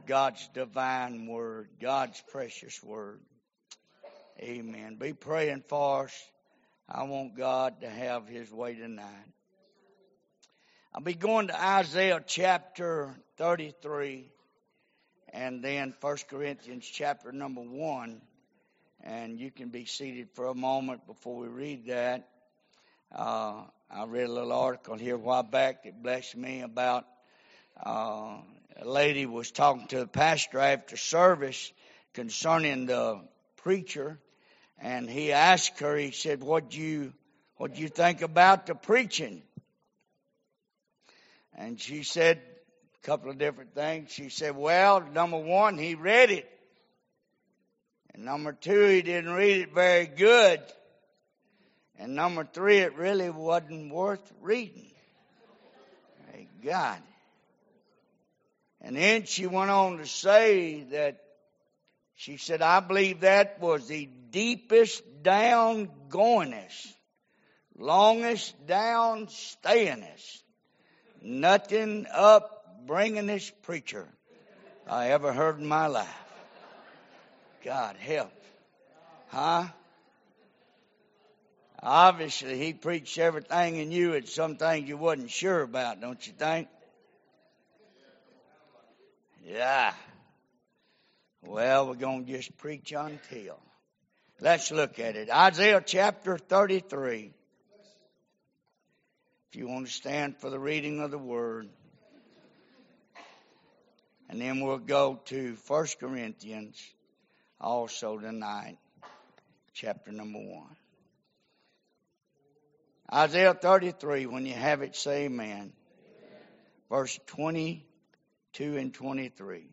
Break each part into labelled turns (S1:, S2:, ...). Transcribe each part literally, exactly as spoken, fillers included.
S1: of God's divine word, God's precious word. Amen. Be praying for us. I want God to have His way tonight. I'll be going to Isaiah chapter thirty-three and then First Corinthians chapter number one. And you can be seated for a moment before we read that. Uh, I read a little article here a while back that blessed me about uh, a lady was talking to the pastor after service concerning the preacher. And he asked her, he said, what do you, what do you think about the preaching? And she said a couple of different things. She said, well, number one, he read it. And number two, he didn't read it very good. And number three, it really wasn't worth reading. Thank God. And then she went on to say that, she said, I believe that was the deepest down goingest, longest down stayingest, nothing up bringingest preacher I ever heard in my life. God help. Huh? Obviously, he preached everything in you and some things you wasn't sure about, don't you think? Yeah. Well, we're going to just preach until. Let's look at it. Isaiah chapter thirty-three. If you want to stand for the reading of the word. And then we'll go to First Corinthians also tonight, chapter number one. Isaiah thirty-three, when you have it, say amen. Amen. Verse twenty-two and twenty-three.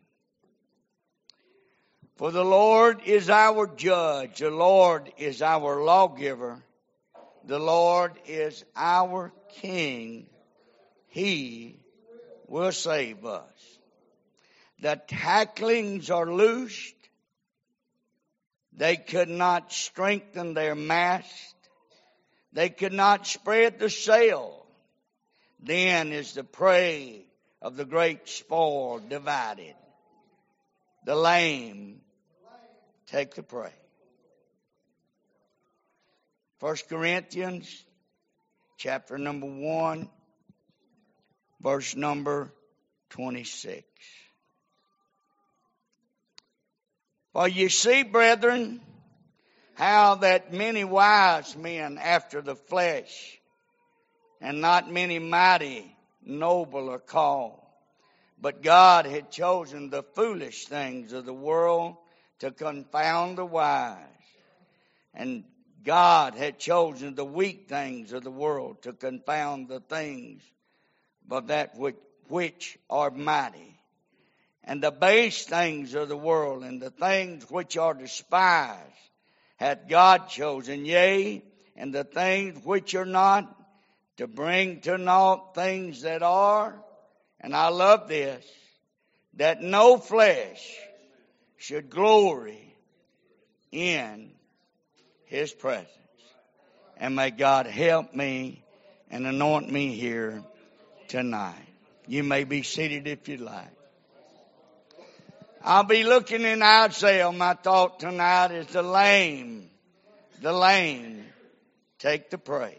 S1: For the Lord is our judge, the Lord is our lawgiver, the Lord is our king, He will save us. The tacklings are loosed, they could not strengthen their mast, they could not spread the sail. Then is the prey of the great spoil divided. The lame take the prey. First Corinthians chapter number one, verse number twenty-six. For you see, brethren, how that many wise men after the flesh, and not many mighty, noble are called. But God had chosen the foolish things of the world to confound the wise. And God had chosen the weak things of the world to confound the things but that which, which are mighty. And the base things of the world and the things which are despised hath God chosen, yea, and the things which are not, to bring to naught things that are. And I love this, that no flesh should glory in His presence. And may God help me and anoint me here tonight. You may be seated if you'd like. I'll be looking in Isaiah. My thought tonight is the lame, the lame take the prey.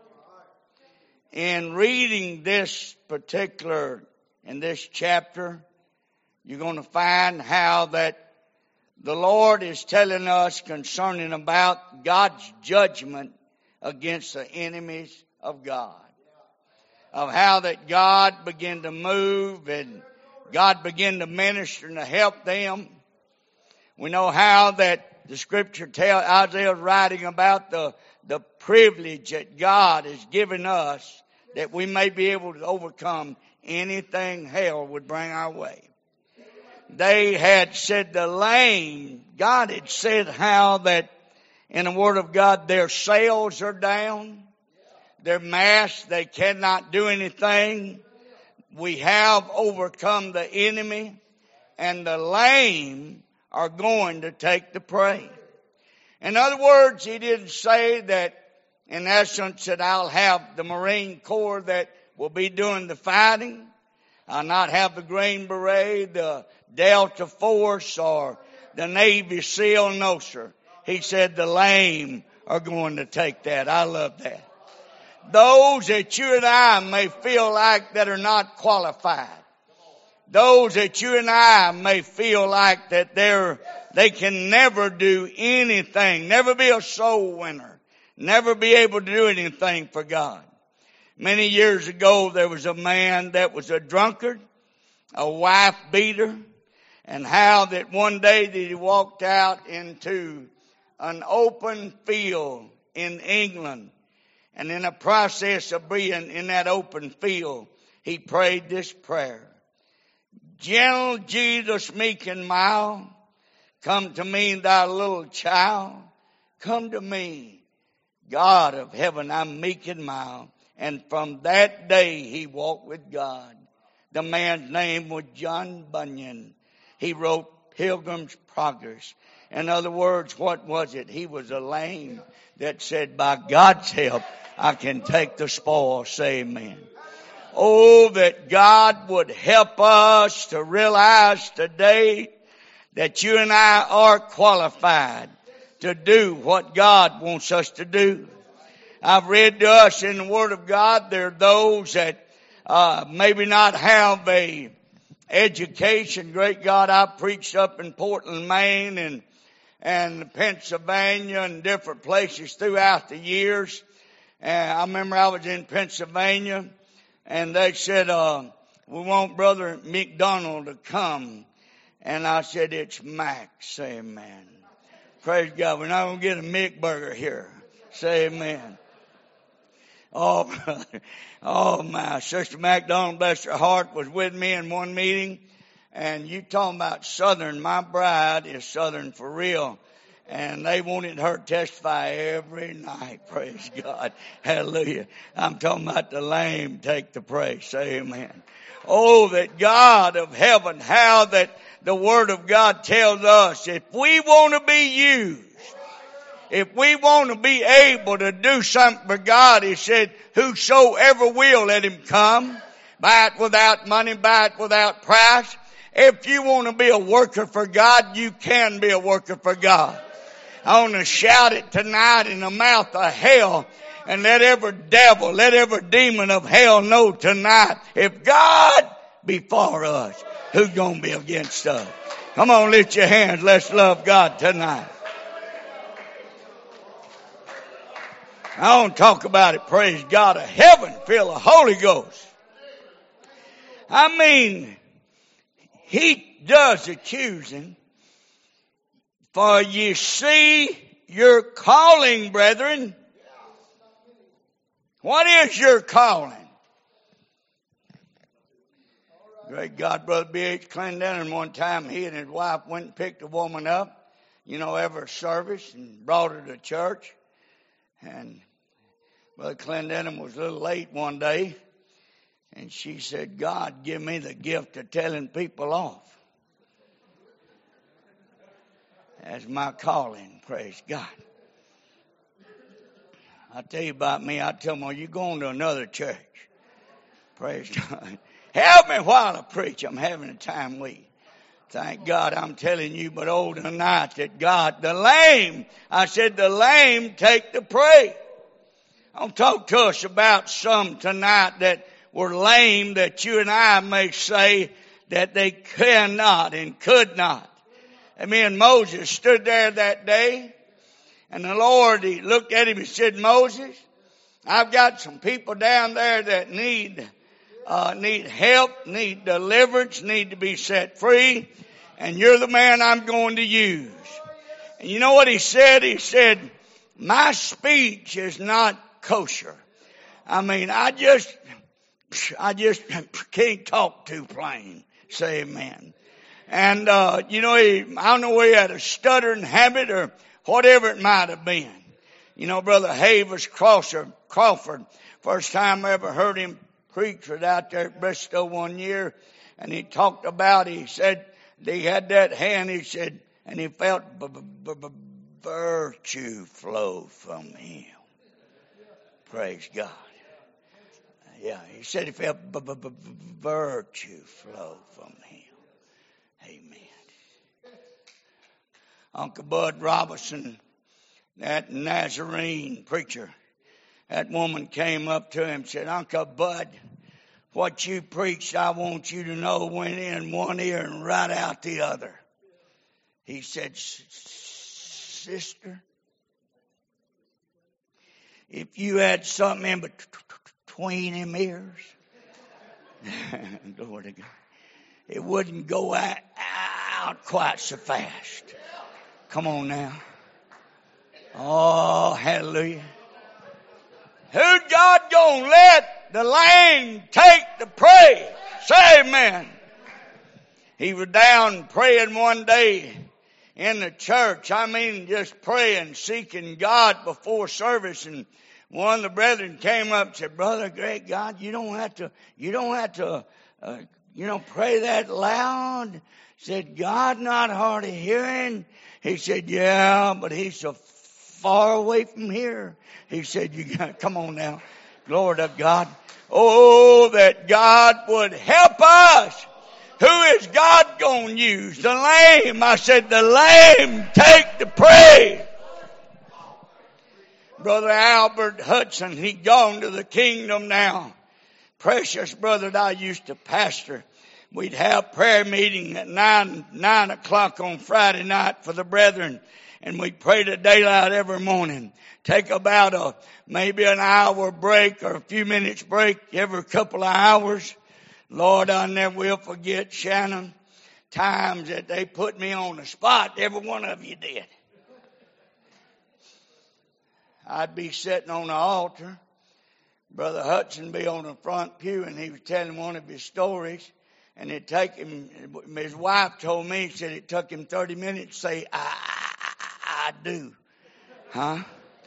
S1: In reading this particular in this chapter, you're going to find how that the Lord is telling us concerning about God's judgment against the enemies of God. Of how that God began to move and God began to minister and to help them. We know how that the scripture tells, Isaiah is writing about the, the privilege that God has given us that we may be able to overcome anything hell would bring our way. They had said the lame, God had said how that in the Word of God their sails are down, their masts, they cannot do anything. We have overcome the enemy, and the lame are going to take the prey. In other words, He didn't say that in essence that I'll have the Marine Corps that will be doing the fighting. I'll not have the Green Beret, the Delta Force, or the Navy SEAL. No, sir. He said the lame are going to take that. I love that. Those that you and I may feel like that are not qualified. Those that you and I may feel like that they're, they can never do anything, never be a soul winner, never be able to do anything for God. Many years ago, there was a man that was a drunkard, a wife beater, and how that one day that he walked out into an open field in England, and in the process of being in that open field, he prayed this prayer. Gentle Jesus, meek and mild, come to me, thy little child. Come to me, God of heaven, I'm meek and mild. And from that day he walked with God. The man's name was John Bunyan. He wrote Pilgrim's Progress. In other words, what was it? He was a lame that said, by God's help, I can take the spoil. Say amen. Oh, that God would help us to realize today that you and I are qualified to do what God wants us to do. I've read to us in the Word of God, there are those that uh, maybe not have a education. Great God, I preached up in Portland, Maine, and and Pennsylvania and different places throughout the years. And I remember I was in Pennsylvania, and they said, uh, we want Brother McDonald to come. And I said, it's Mac. Say amen. Praise God. We're not going to get a Mick burger here. Say amen. Oh, brother. Oh, my. Sister MacDonald, bless her heart, was with me in one meeting. And you talking about Southern. My bride is Southern for real. And they wanted her to testify every night. Praise God. Hallelujah. I'm talking about the lame take the praise. Say amen. Oh, that God of heaven, how that the Word of God tells us, if we want to be used, if we want to be able to do something for God, He said, whosoever will, let him come. Buy it without money, buy it without price. If you want to be a worker for God, you can be a worker for God. I want to shout it tonight in the mouth of hell, and let every devil, let every demon of hell know tonight, if God be for us, who's going to be against us? Come on, lift your hands. Let's love God tonight. I want to talk about it. Praise God of heaven. Feel the Holy Ghost. I mean, He does accusing. For ye see your calling, brethren. What is your calling? Great God, Brother B H Clendenin, one time he and his wife went and picked a woman up, you know, every service, and brought her to church. And Brother Clendenin was a little late one day, and she said, God, give me the gift of telling people off. That's my calling, praise God. I tell you about me, I tell them, well, you're going to another church. Praise God. Help me while I preach. I'm having a time with you. Thank God I'm telling you, but oh, tonight that God, the lame, I said the lame take the praise. I'll talk to us about some tonight that were lame that you and I may say that they cannot and could not. And me and Moses stood there that day, and the Lord, He looked at him and said, Moses, I've got some people down there that need, uh, need help, need deliverance, need to be set free, and you're the man I'm going to use. And you know what He said? He said, my speech is not kosher. I mean, I just, I just can't talk too plain. Say amen. And, uh, you know, he, I don't know whether he had a stuttering habit or whatever it might have been. You know, Brother Havis Crawford, Crawford, first time I ever heard him preach was out there at Bristol one year. And he talked about, he said, he had that hand, he said, and he felt b- b- b- virtue flow from him. Praise God. Yeah, he said he felt b- b- b- virtue flow from him. Amen. Uncle Bud Robertson, that Nazarene preacher, that woman came up to him and said, Uncle Bud, what you preached, I want you to know, went in one ear and right out the other. He said, sister, if you had something in between them ears, Lord of God, it wouldn't go out, out quite so fast. Come on now. Oh, hallelujah. Who God gonna let the lame take the praise? Say amen. He was down praying one day in the church. I mean, just praying, seeking God before service. And one of the brethren came up and said, Brother, great God, you don't have to, you don't have to, uh, you know, pray that loud. Said, God not hard of hearing. He said, yeah, but he's so far away from here. He said, you got, come on now. Glory to God. Oh, that God would help us. Who is God going to use? The lame. I said, the lame take the praise. Brother Albert Hudson, he gone to the kingdom now. Precious brother that I used to pastor. We'd have prayer meeting at nine, nine o'clock on Friday night for the brethren. And we'd pray to daylight every morning. Take about a, maybe an hour break or a few minutes break every couple of hours. Lord, I never will forget, Shannon, times that they put me on the spot. Every one of you did. I'd be sitting on the altar. Brother Hudson be on the front pew, and he was telling one of his stories. And it take him, his wife told me, she said it took him thirty minutes to say, I, I, I do. Huh?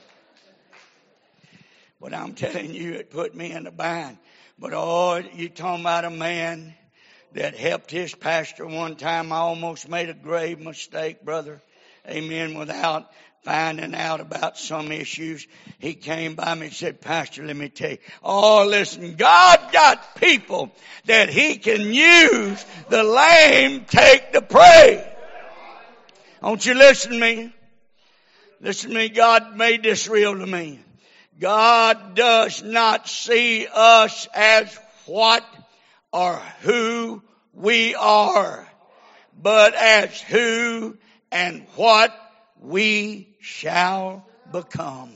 S1: But I'm telling you, it put me in a bind. But oh, you talking about a man that helped his pastor one time. I almost made a grave mistake, brother. Amen. Without finding out about some issues. He came by me and said, Pastor, let me tell you. Oh, listen, God got people that he can use. The lame take the praise. Don't you listen to me? Listen to me. God made this real to me. God does not see us as what or who we are, but as who and what we shall become.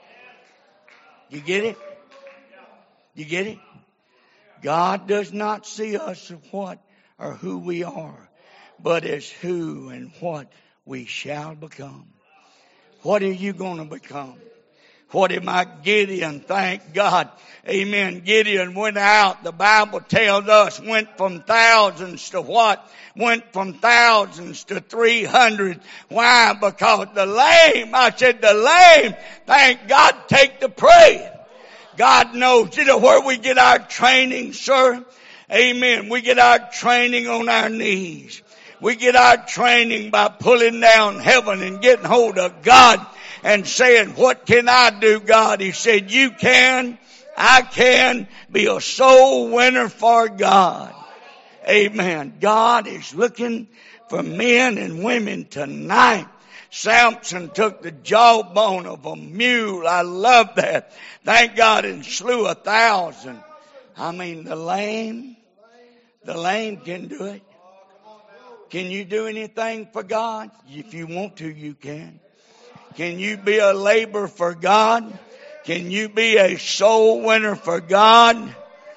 S1: You get it? You get it? God does not see us as what or who we are, but as who and what we shall become. What are you going to become? What am I? Gideon, thank God. Amen. Gideon went out. The Bible tells us went from thousands to what? Went from thousands to three hundred. Why? Because the lame, I said the lame, thank God, take the praise. God knows. You know where we get our training, sir? Amen. We get our training on our knees. We get our training by pulling down heaven and getting hold of God and saying, what can I do, God? He said, you can, I can be a soul winner for God. Amen. God is looking for men and women tonight. Samson took the jawbone of a mule. I love that. Thank God, and slew a thousand. I mean, the lame, the lame can do it. Can you do anything for God? If you want to, you can. Can you be a laborer for God? Can you be a soul winner for God?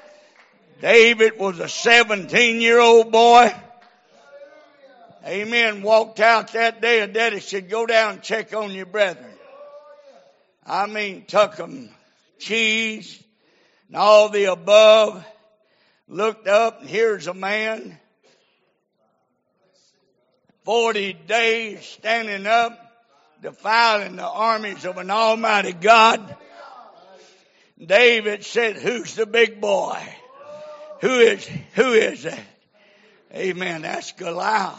S1: David was a seventeen-year-old boy. Amen. Walked out that day and Daddy said, go down and check on your brethren. I mean, took them cheese and all the above. Looked up and here's a man. Forty days standing up, defiling the armies of an almighty God. David said, who's the big boy? Who is, who is that? Amen. That's Goliath.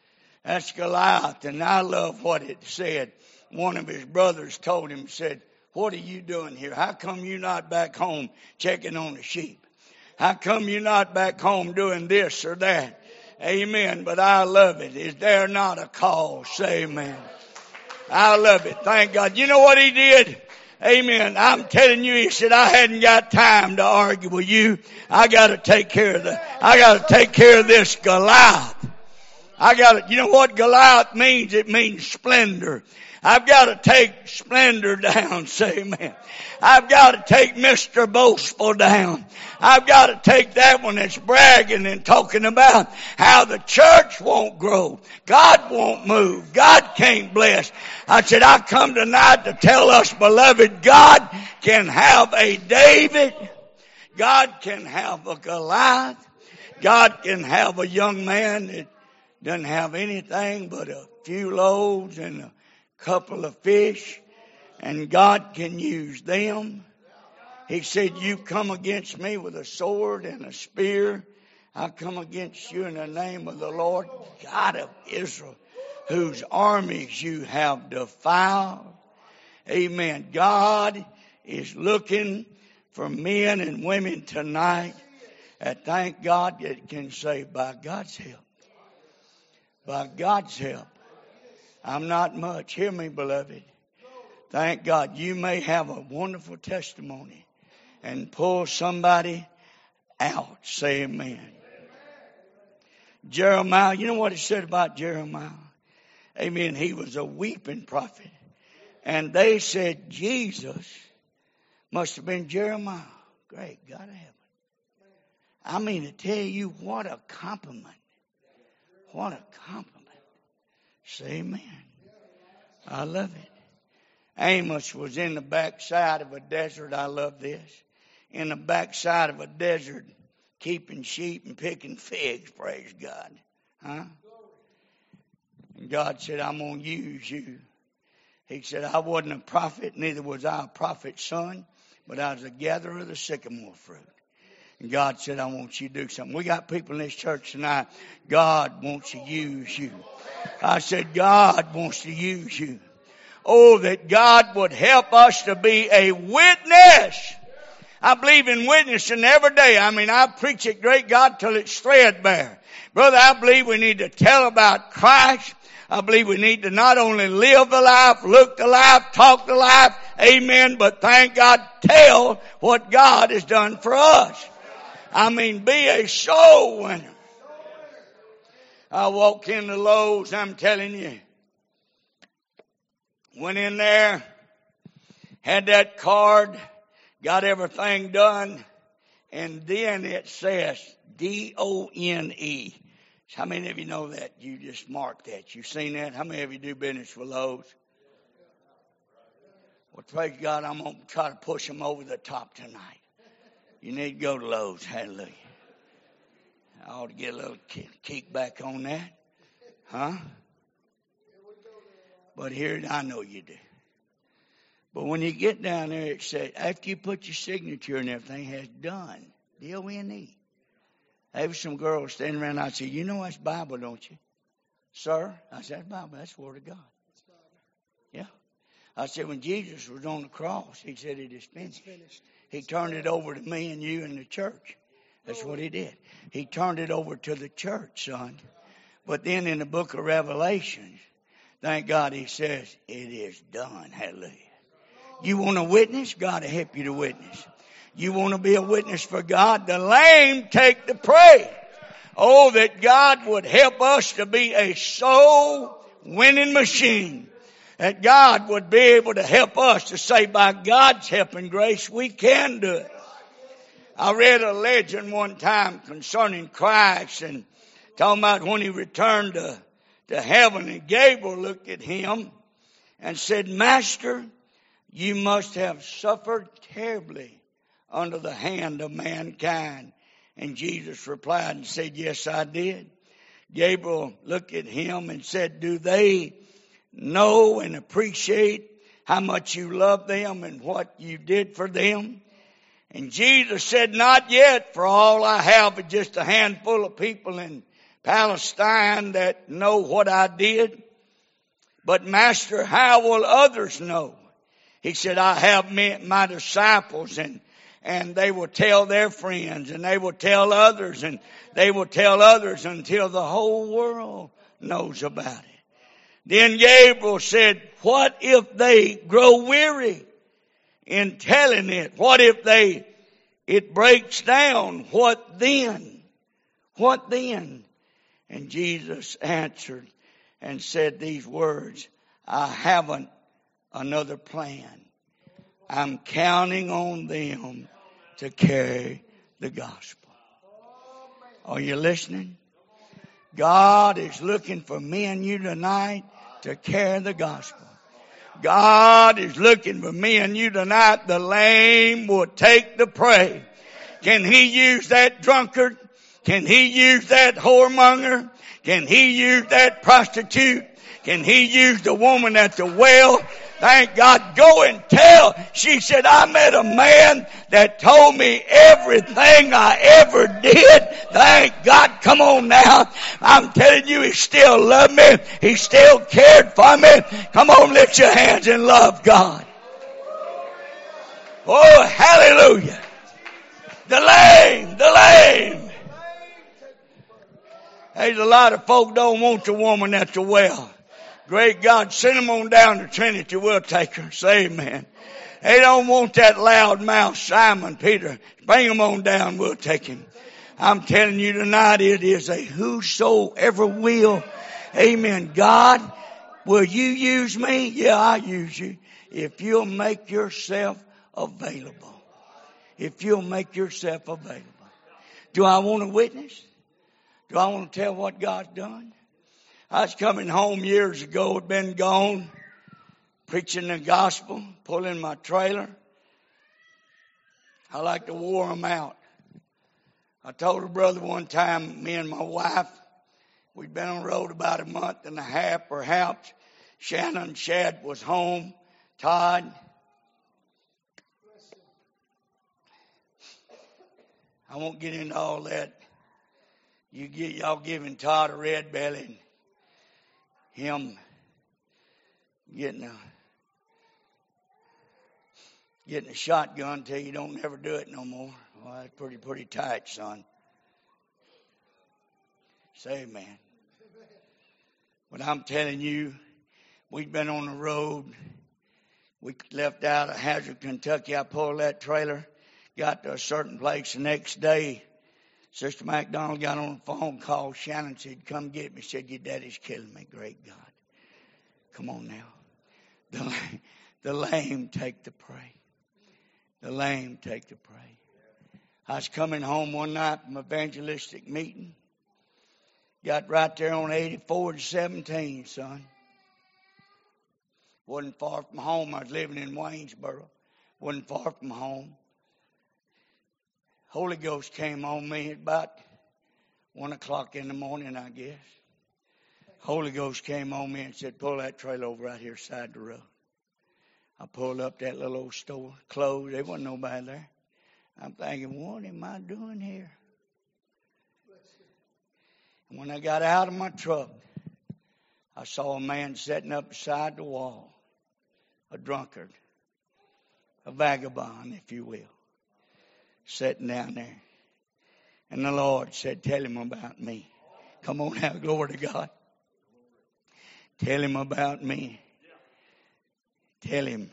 S1: That's Goliath. And I love what it said. One of his brothers told him, said, what are you doing here? How come you're not back home checking on the sheep? How come you're not back home doing this or that? Amen. But I love it. Is there not a call? Say amen. I love it. Thank God. You know what he did? Amen. I'm telling you, he said, I hadn't got time to argue with you. I got to take care of the, I got to take care of this Goliath. I got to, you know what Goliath means? It means splendor. I've got to take splendor down. Say amen. I've got to take Mister Boastful down. I've got to take that one that's bragging and talking about how the church won't grow. God won't move. God can't bless. I said, I come tonight to tell us, beloved, God can have a David. God can have a Goliath. God can have a young man that doesn't have anything but a few loaves and a couple of fish, and God can use them. He said, you come against me with a sword and a spear. I come against you in the name of the Lord God of Israel, whose armies you have defiled. Amen. God is looking for men and women tonight that thank God that can say, by God's help, by God's help, I'm not much. Hear me, beloved. Thank God. You may have a wonderful testimony and pull somebody out. Say amen. Jeremiah, you know what it said about Jeremiah? Amen. He was a weeping prophet. And they said Jesus must have been Jeremiah. Great God of heaven. I mean, to tell you, what a compliment. What a compliment. Say amen. I love it. Amos was in the backside of a desert. I love this. In the backside of a desert, keeping sheep and picking figs. Praise God. Huh? And God said, I'm going to use you. He said, I wasn't a prophet, neither was I a prophet's son, but I was a gatherer of the sycamore fruit. And God said, I want you to do something. We got people in this church tonight. God wants to use you. I said, God wants to use you. Oh, that God would help us to be a witness. I believe in witnessing every day. I mean, I preach it, great God, till it's threadbare. Brother, I believe we need to tell about Christ. I believe we need to not only live the life, look the life, talk the life, amen, but thank God, tell what God has done for us. I mean, be a soul winner. I walk into Lowe's, I'm telling you. Went in there, had that card, got everything done, and then it says D O N E. How many of you know that? You just mark that. You've seen that? How many of you do business with Lowe's? Well, praise God, I'm going to try to push them over the top tonight. You need to go to Lowe's. Hallelujah. I ought to get a little kick back on that. Huh? But here, I know you do. But when you get down there, it says, after you put your signature and everything, has done. D O N E. There was some girls standing around. I said, you know that's Bible, don't you? Sir? I said, that's Bible. That's the Word of God. Yeah. I said, when Jesus was on the cross, he said it is finished. He turned it over to me and you and the church. That's what he did. He turned it over to the church, son. But then in the book of Revelation, thank God, he says, it is done. Hallelujah. You want to witness? God will help you to witness. You want to be a witness for God? The lame take the praise. Oh, that God would help us to be a soul winning machine. That God would be able to help us to say, by God's help and grace, we can do it. I read a legend one time concerning Christ and talking about when he returned to, to heaven, and Gabriel looked at him and said, Master, you must have suffered terribly under the hand of mankind. And Jesus replied and said, yes, I did. Gabriel looked at him and said, do they know and appreciate how much you love them and what you did for them? And Jesus said, not yet, for all I have is just a handful of people in Palestine that know what I did. But Master, how will others know? He said, I have me, my disciples, and and they will tell their friends, and they will tell others, and they will tell others until the whole world knows about it. Then Gabriel said, what if they grow weary in telling it? What if they, it breaks down? What then? What then? And Jesus answered and said these words, I haven't another plan. I'm counting on them to carry the gospel. Are you listening? God is looking for me and you tonight to carry the gospel. God is looking for me and you tonight. The lame will take the prey. Can he use that drunkard? Can he use that whoremonger? Can he use that prostitute? Can he use the woman at the well? Thank God. Go and tell. She said, I met a man that told me everything I ever did. Thank God. Come on now. I'm telling you, he still loved me. He still cared for me. Come on, lift your hands and love God. Oh, hallelujah. The lame, the lame. There's a lot of folk don't want the woman at the well. Great God, send them on down to Trinity. We'll take her. Say amen. They don't want that loud mouth Simon Peter. Bring him on down. We'll take him. I'm telling you tonight, it is a whosoever will. Amen. God, will you use me? Yeah, I'll use you. If you'll make yourself available. If you'll make yourself available. Do I want to witness? Do I want to tell what God's done? I was coming home years ago, had been gone, preaching the gospel, pulling my trailer. I like to wore them out. I told a brother one time, me and my wife, we'd been on the road about a month and a half perhaps. Shannon Shad was home. Todd. I won't get into all that. You get y'all giving Todd a red belly. Him getting a getting a shotgun till you don't never do it no more. Well, that's pretty pretty tight, son. Say amen. But I'm telling you, we'd been on the road. We left out of Hazard, Kentucky. I pulled that trailer, got to a certain place the next day. Sister McDonald got on the phone, called Shannon, said, come get me. Said, your daddy's killing me. Great God. Come on now. The, the lame take the prey. The lame take the prey. I was coming home one night from evangelistic meeting. Got right there on eighty-four and seventeen, son. Wasn't far from home. I was living in Waynesboro. Wasn't far from home. Holy Ghost came on me at about one o'clock in the morning, I guess. Holy Ghost came on me and said, pull that trailer over right here side the road. I pulled up that little old store, closed. There wasn't nobody there. I'm thinking, what am I doing here? And when I got out of my truck, I saw a man sitting up beside the wall, a drunkard, a vagabond, if you will. Sitting down there. And the Lord said, tell him about me. Come on now, glory to God. Tell him about me. Tell him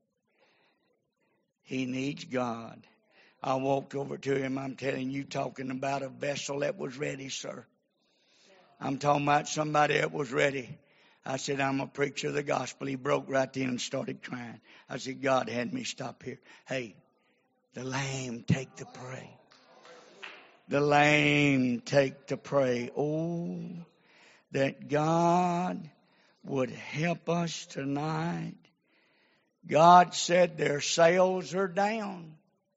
S1: he needs God. I walked over to him. I'm telling you, talking about a vessel that was ready, sir. I'm talking about somebody that was ready. I said, I'm a preacher of the gospel. He broke right then and started crying. I said, God had me stop here. Hey, the lame take the prey. The lame take the prey. Oh, that God would help us tonight. God said their sales are down.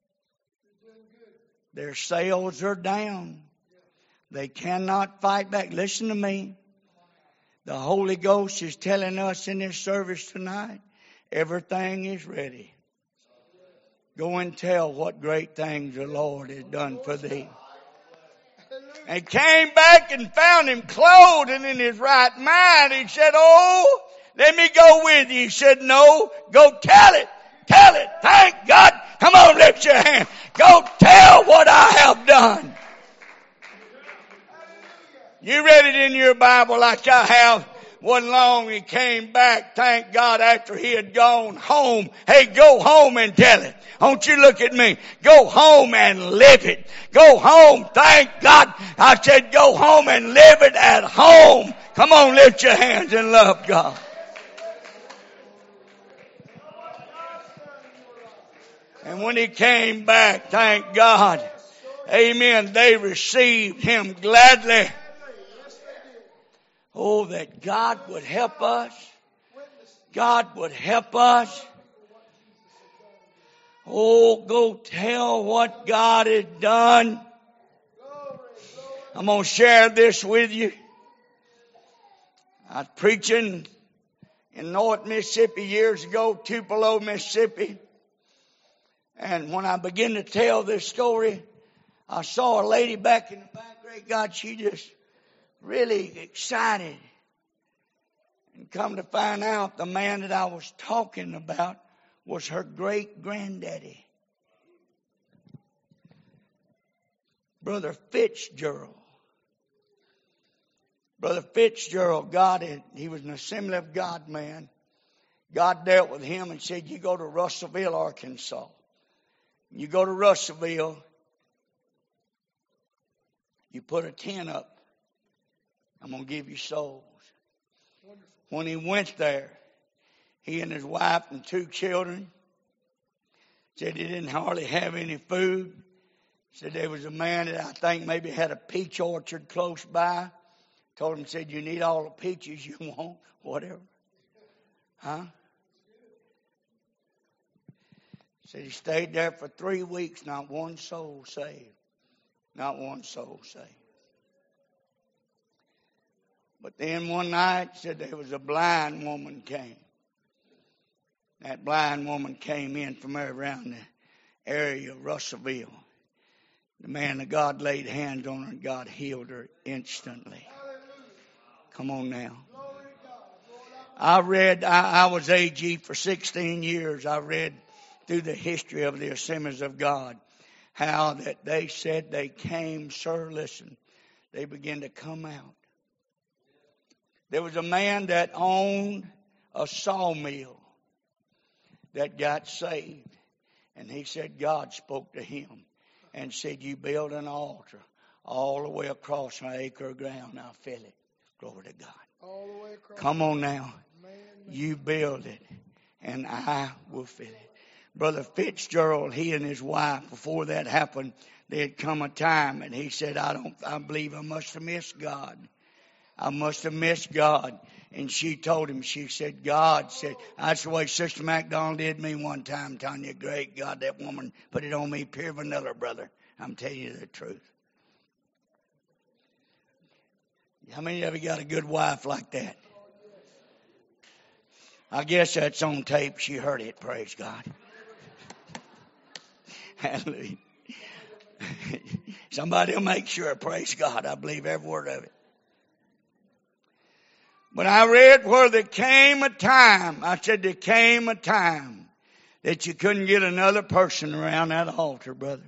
S1: Their sales are down. They cannot fight back. Listen to me. The Holy Ghost is telling us in this service tonight, everything is ready. Go and tell what great things the Lord has done for thee. And came back and found him clothed and in his right mind. He said, oh, let me go with you. He said, no, go tell it. tell it. Thank God. Come on, lift your hand. Go tell what I have done. You read it in your Bible like I have. Wasn't long he came back, thank God, after he had gone home. Hey, go home and tell it. Don't you look at me. Go home and live it. Go home, thank God. I said go home and live it at home. Come on, lift your hands and love God. And when he came back, thank God, amen, they received him gladly. Oh, that God would help us. God would help us. Oh, go tell what God has done. I'm going to share this with you. I was preaching in North Mississippi years ago, Tupelo, Mississippi. And when I began to tell this story, I saw a lady back in the back. Great God, she just really excited. And come to find out, the man that I was talking about was her great granddaddy, Brother Fitzgerald. Brother Fitzgerald, God, he was an Assembly of God man. God dealt with him and said, you go to Russellville, Arkansas. You go to Russellville, you put a tent up. I'm going to give you souls. When he went there, he and his wife and two children said he didn't hardly have any food. Said there was a man that I think maybe had a peach orchard close by. Told him, said, you need all the peaches you want, whatever. Huh? Said he stayed there for three weeks, not one soul saved. Not one soul saved. But then one night, said there was a blind woman came. That blind woman came in from around the area of Russellville. The man of God laid hands on her and God healed her instantly. Come on now. I read, I, I was A G for sixteen years. I read through the history of the Assemblies of God how that they said they came, sir, listen, they began to come out. There was a man that owned a sawmill that got saved. And he said God spoke to him and said, you build an altar all the way across an acre of ground. I'll fill it. Glory to God. All the way across. Come on now. Man, man. You build it and I will fill it. Brother Fitzgerald, he and his wife, before that happened, there had come a time and he said, I don't, I believe I must have missed God. I must have missed God. And she told him, she said, God said, that's the way Sister MacDonald did me one time, telling you, great God, that woman put it on me, pure vanilla, brother. I'm telling you the truth. How many of you got a good wife like that? I guess that's on tape. She heard it, praise God. Hallelujah. Somebody will make sure, praise God. I believe every word of it. But I read where there came a time, I said there came a time that you couldn't get another person around that altar, brother.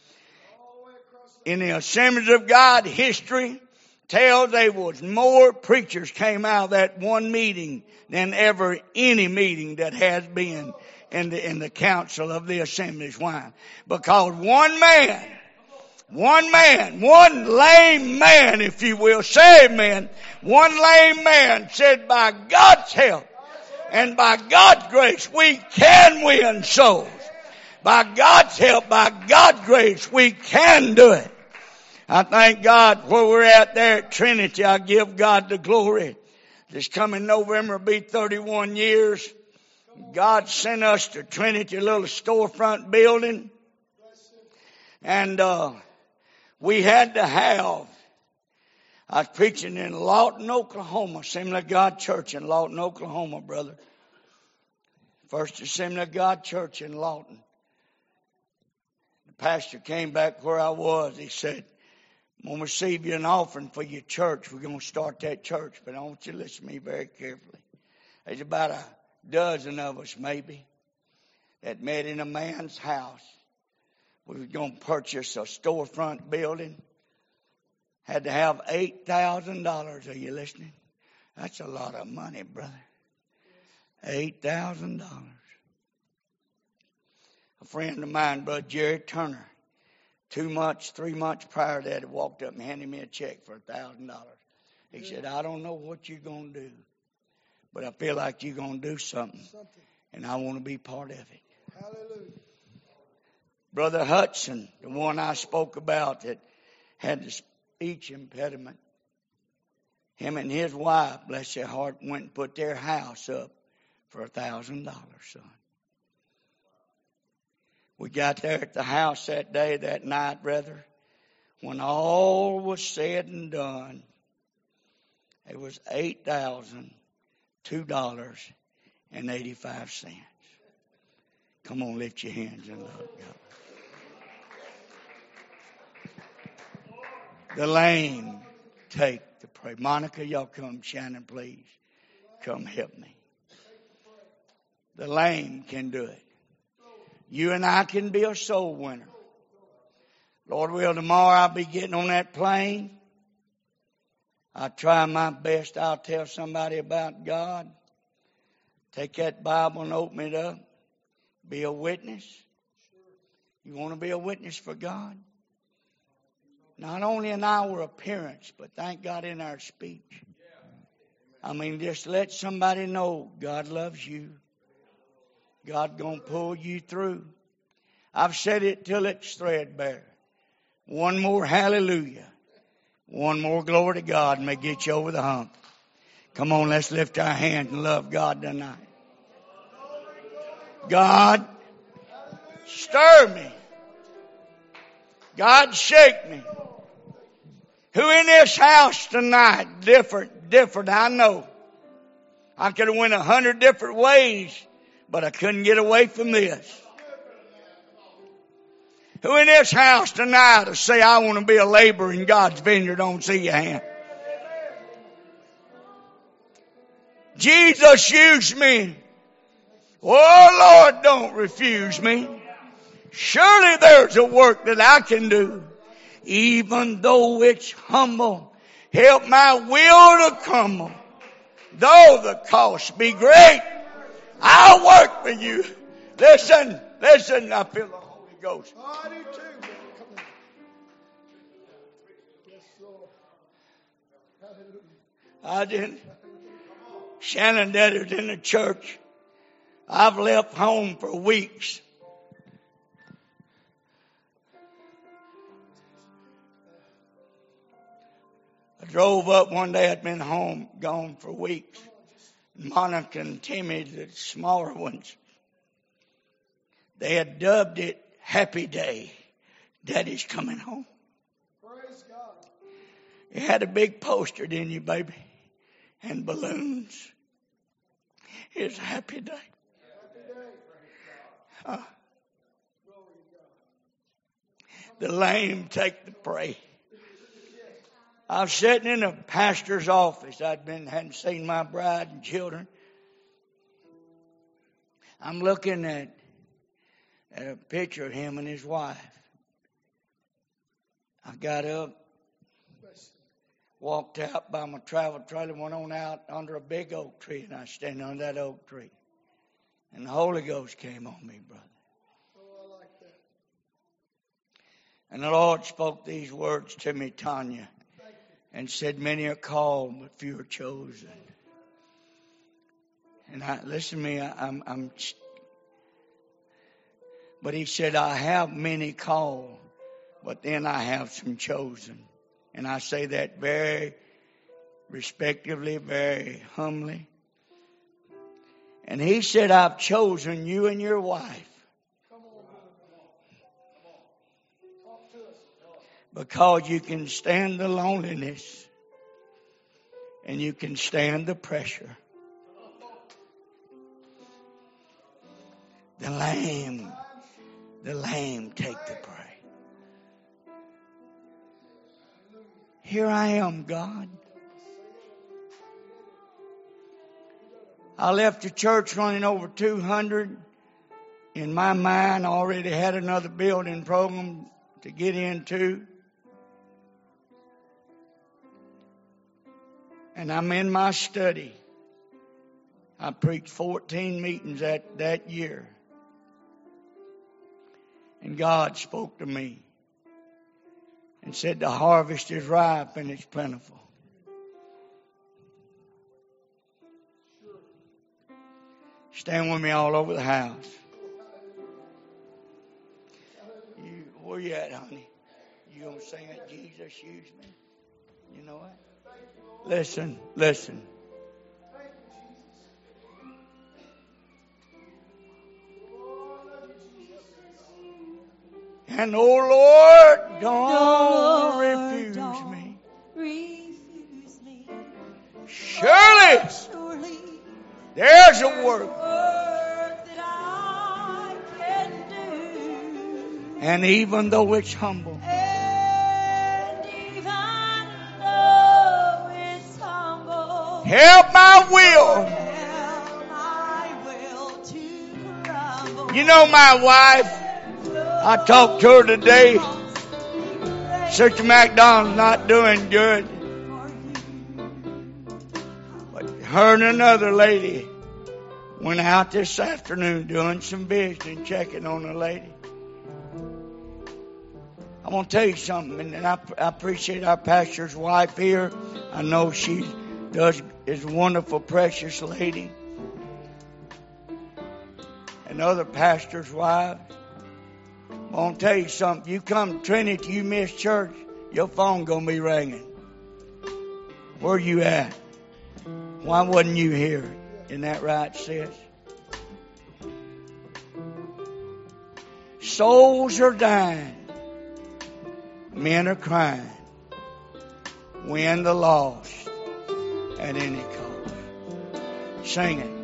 S1: In the Assemblies of God history tells there was more preachers came out of that one meeting than ever any meeting that has been in the, in the council of the assemblies. Why? Because one man, one man, one lame man, if you will, say amen, one lame man said by God's help and by God's grace we can win souls. By God's help, by God's grace, we can do it. I thank God where we're at there at Trinity. I give God the glory. This coming November will be thirty-one years. God sent us to Trinity, a little storefront building. And uh, we had to have, I was preaching in Lawton, Oklahoma, Assembly of God Church in Lawton, Oklahoma, brother. First Assembly of God Church in Lawton. The pastor came back where I was. He said, I'm going to receive you an offering for your church. We're going to start that church. But I want you to listen to me very carefully. There's about a dozen of us maybe. that met in a man's house. We were going to purchase a storefront building. Had to have eight thousand dollars. Are you listening? That's a lot of money, brother. eight thousand dollars. A friend of mine, Brother Jerry Turner, two months, three months prior to that, he walked up and handed me a check for one thousand dollars. He said, I don't know what you're going to do, but I feel like you're going to do something, and I want to be part of it. Hallelujah. Brother Hudson, the one I spoke about that had the speech impediment, him and his wife, bless their heart, went and put their house up for a thousand dollars, son. We got there at the house that day, that night, brother. When all was said and done, it was eight thousand two dollars and eighty-five cents. Come on, lift your hands and love God. The lame take the praise. Monica, y'all come. Shannon, please. Come help me. The lame can do it. You and I can be a soul winner. Lord will, tomorrow I'll be getting on that plane. I'll try my best. I'll tell somebody about God. Take that Bible and open it up. Be a witness. You want to be a witness for God? Not only in our appearance, but thank God in our speech. I mean, just let somebody know God loves you. God gonna pull you through. I've said it till it's threadbare. One more hallelujah. One more glory to God may get you over the hump. Come on, let's lift our hands and love God tonight. God, stir me. God, shake me. Who in this house tonight, different, different, I know. I could have went a hundred different ways, but I couldn't get away from this. Who in this house tonight will say, I want to be a laborer in God's vineyard? Don't see your hand. Jesus, use me. Oh, Lord, don't refuse me. Surely there's a work that I can do. Even though it's humble, help my will to crumble. Though the cost be great, I'll work for you. Listen, listen, I feel the Holy Ghost. I do too. Come on. Yes, Lord. I didn't. Shannon Daddy was in the church. I've left home for weeks. I drove up one day. I'd been home, gone for weeks. Monica and Timmy, the smaller ones, they had dubbed it Happy Day. Daddy's coming home. Praise God. It had a big poster, didn't you, baby? And balloons. It's a happy day. Uh, the lame take the prey. I was sitting in a pastor's office. I'd been, hadn't seen my bride and children. I'm looking at, at a picture of him and his wife. I got up, walked out by my travel trailer, went on out under a big oak tree, and I was standing under that oak tree. And the Holy Ghost came on me, brother. Oh, I like that. And the Lord spoke these words to me, Tanya, and said, many are called, but few are chosen. And I, listen to me, I, I'm, I'm, but he said, I have many called, but then I have some chosen. And I say that very respectively, very humbly. And he said, I've chosen you and your wife because you can stand the loneliness and you can stand the pressure. The lame, the lame take the prey. Here I am, God. I left the church running over two hundred in my mind, I already had another building program to get into. And I'm in my study. I preached fourteen meetings that, that year. And God spoke to me and said, the harvest is ripe and it's plentiful. Stand with me all over the house. You, where you at, honey? You gonna sing it, Jesus, use me? You know what? Listen, listen. And oh Lord, don't, don't refuse
S2: don't
S1: me.
S2: Refuse me.
S1: Surely,
S2: Surely
S1: there's a work.
S2: work that I can do.
S1: And even though it's humble,
S2: And even though it's humble,
S1: help my will.
S2: help my will to crumble.
S1: You know my wife, I talked to her today. Sister MacDonald's not doing good. But her and another lady went out this afternoon doing some business, checking on a lady. I want to tell you something, and I, I appreciate our pastor's wife here. I know she does is a wonderful, precious lady. And other pastors' wives. I want to tell you something. You come to Trinity, you miss church, your phone going to be ringing. Where you at? Why wasn't you here? Isn't that right, sis? Souls are dying. Men are crying. Win the lost at any cost. Sing it.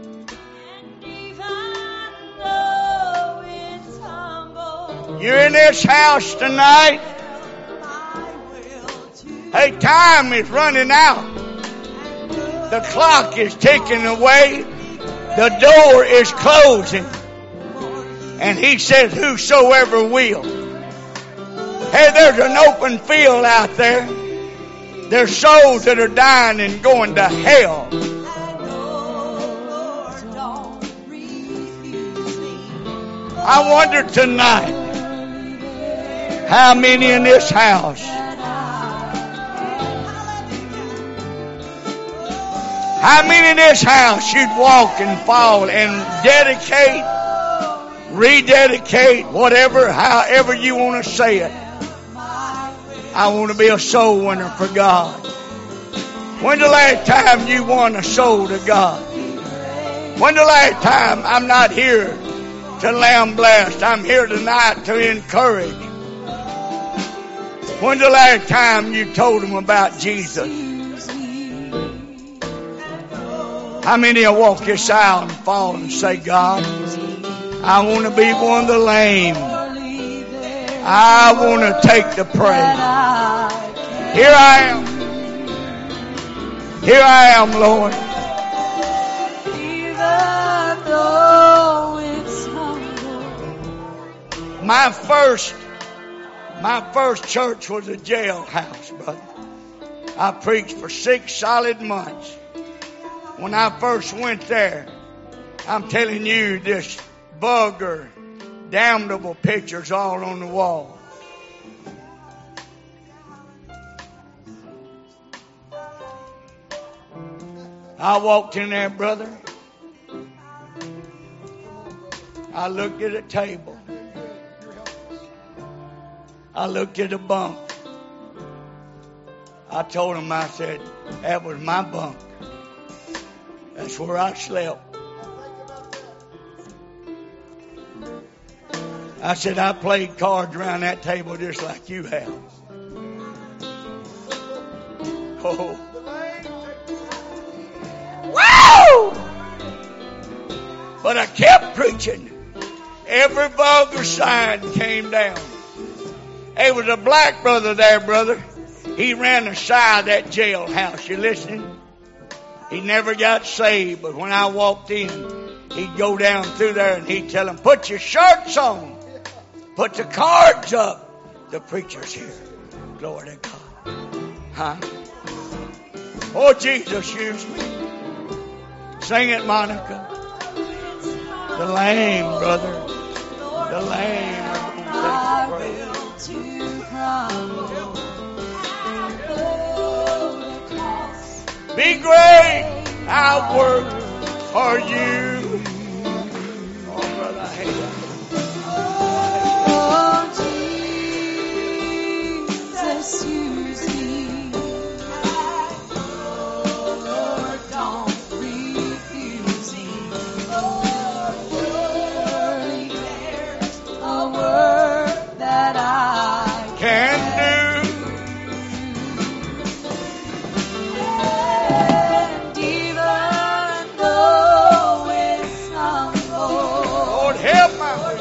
S1: You're in this house tonight. Hey, time is running out. The clock is ticking away. The door is closing. And he says, whosoever will. Hey, there's an open field out there. There's souls that are dying and going to hell. I wonder tonight, how many in this house, how many in this house you'd walk and fall and dedicate, rededicate, whatever, however you want to say it. I want to be a soul winner for God. When's the last time you won a soul to God? When's the last time? I'm not here to lamb blast. I'm here tonight to encourage. When's the last time you told them about Jesus? How many will walk this aisle and fall and say, God, I want to be one of the lame. I want to take the praise. Here I am. Here I am, Lord. My first, my first church was a jailhouse, brother. I preached for six solid months. When I first went there, I'm telling you, this vulgar, damnable pictures all on the wall. I walked in there, brother. I looked at a table. I looked at a bunk. I told him, I said, that was my bunk. That's where I slept. I said, I played cards around that table just like you have. Oh. Woo! But I kept preaching. Every vulgar sign came down. There was a black brother there, brother. He ran the side of that jailhouse. You listening? He never got saved, but when I walked in, he'd go down through there and he'd tell them, put your shirts on. Put the cards up. The preacher's here. Glory to God. Huh? Oh, Jesus, use me. Sing it, Monica. The Lamb, brother. The Lamb.
S2: I will to crumble.
S1: Be great, I'll work for you. Oh, brother, I hate that.
S2: Oh, Jesus, you